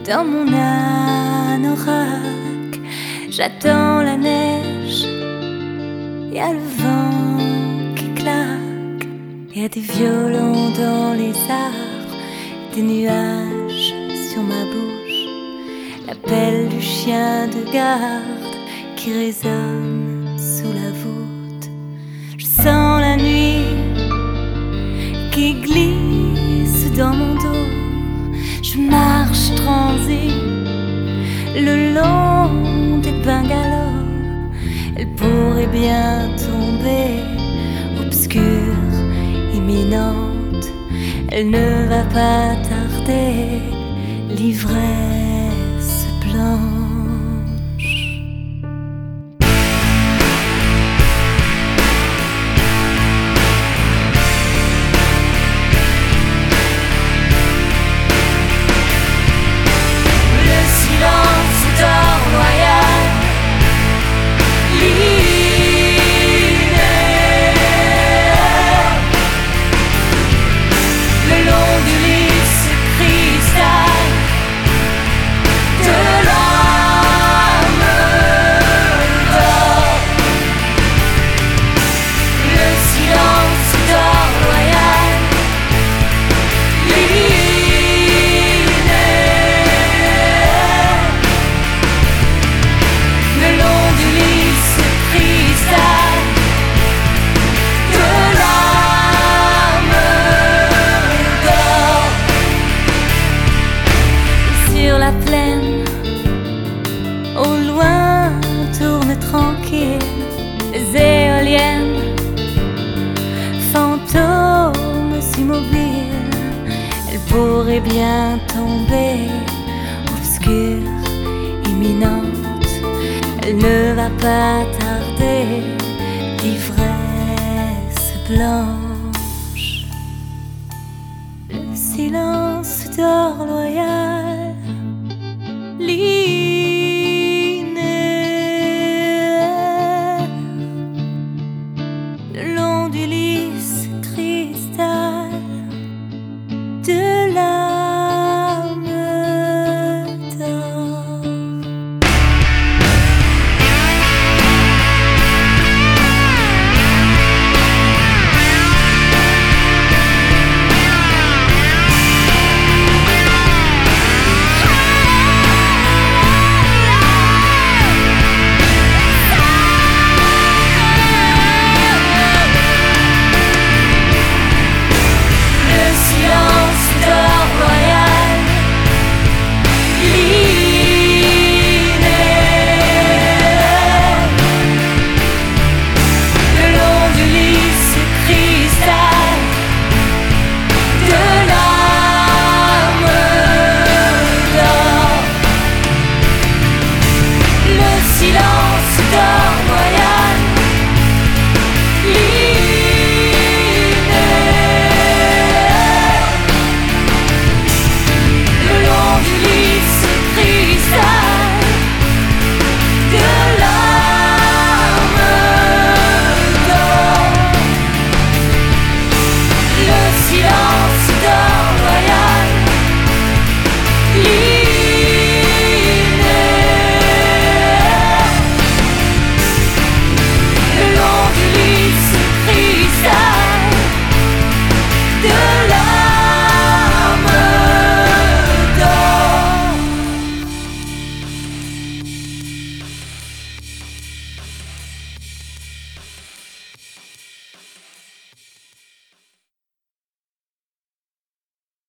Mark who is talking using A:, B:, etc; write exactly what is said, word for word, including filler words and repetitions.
A: dans mon anorak. J'attends la neige, y a le vent qui claque, y a des violons dans les arbres, des nuages sur ma bouche, l'appel du chien de garde qui résonne sous la voûte. Je sens la nuit qui glisse dans mon dos. Je marche transi le long des bungalows. Elle pourrait bien tomber, obscure, imminente. Elle ne va pas tarder, l'ivresse blanche. Au loin tournent tranquilles les éoliennes, fantômes immobiles. Elle pourrait bien tomber, obscure, imminente. Elle ne va pas tarder, l'ivresse blanche. Le silence dort.